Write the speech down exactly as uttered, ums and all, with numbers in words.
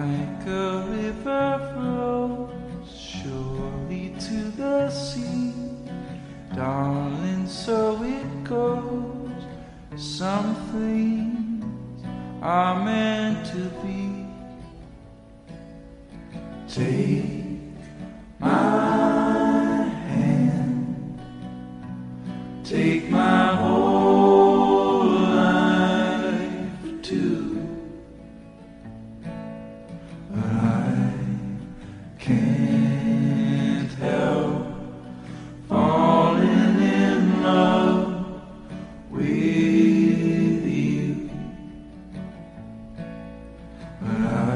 Like a river flows surely to the sea, darling, so it goes. Some things are meant to be. Take my hand, take my whole life too. But I can't help falling in love with you. But I